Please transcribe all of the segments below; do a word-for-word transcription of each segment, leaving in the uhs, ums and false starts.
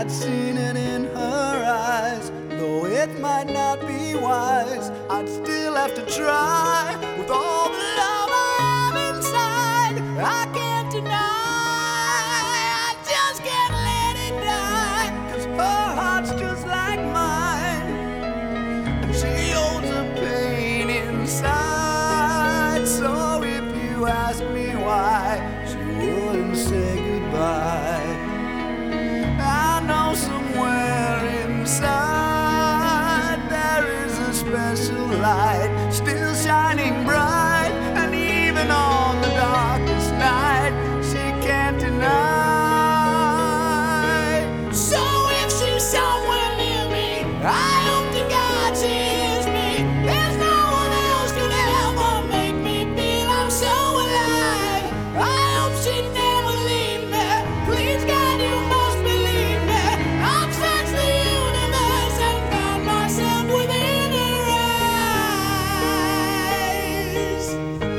I'd seen it in her eyes. Though it might not be wise, I'd still have to try. With all the love I have inside, I can't deny, I just can't let it die. 'Cause her heart's just like mine, and she holds a pain inside. So if you ask me why she wouldn't say goodbye, I know somewhere inside there is a special light still shining bright, and even on the darkest night she can't deny. So if she's somewhere near me, I hope to God she hears me. There's no one else could ever make me feel I'm so alive. I hope she never leave me. Please God, you must believe me. I've searched the universe and found myself within her eyes.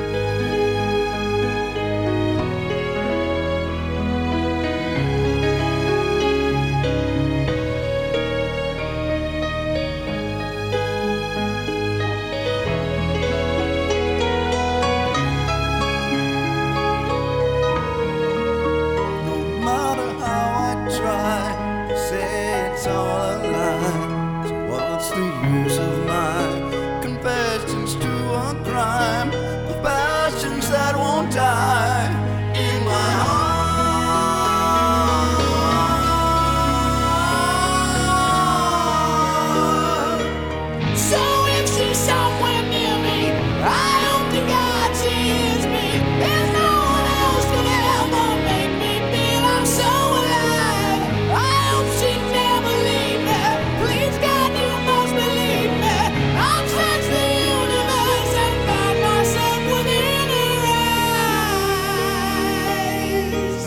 No matter how I try to say it's all a lie, so what's the use of my confessions to a crime? The passions that won't die in my heart. So if she's somewhere near me, I hope to God she hears me. There's no one else could ever make me feel I'm so alive. I hope she never leave me. Please God, you must believe me. I've searched the universe and found myself within her eyes.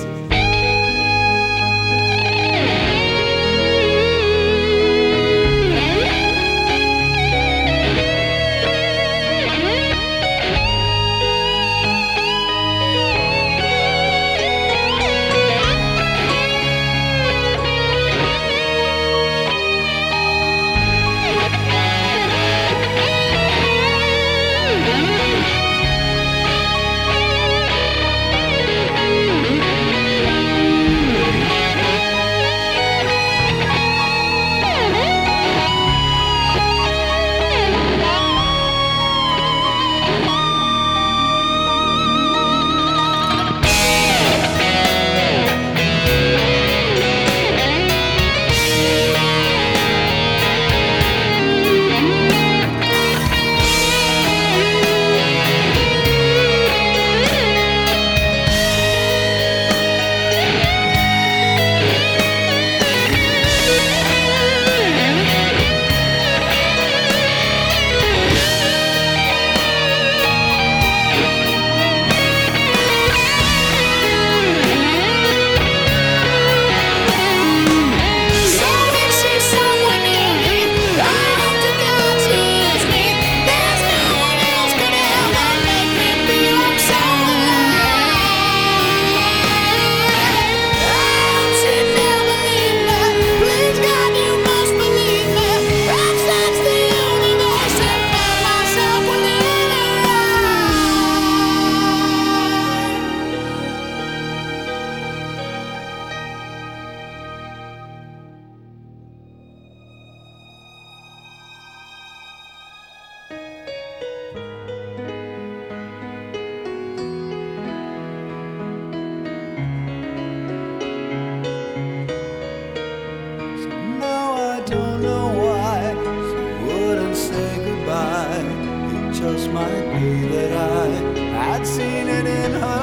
Now I don't know why she wouldn't say goodbye. It just might be that I had seen it in her